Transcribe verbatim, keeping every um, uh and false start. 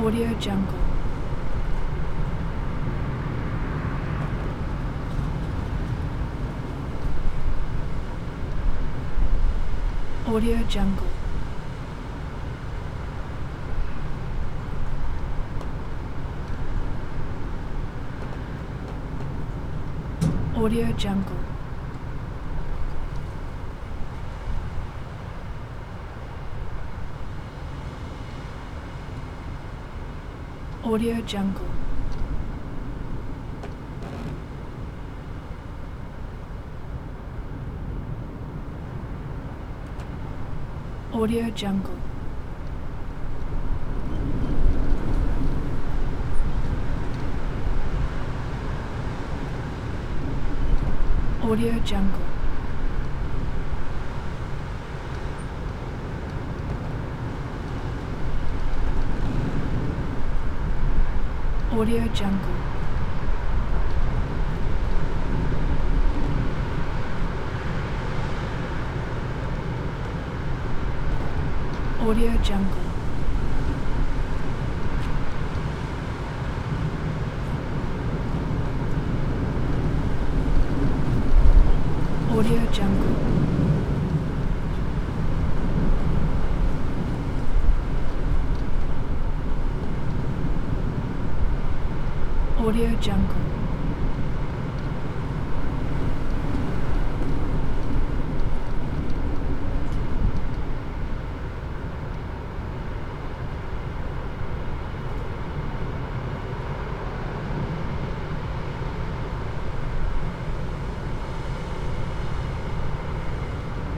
Audio Jungle. Audio Jungle. Audio Jungle. Audio Jungle. Audio Jungle. Audio Jungle. Audio Jungle. Audio Jungle. Audio Jungle. Audio Jungle.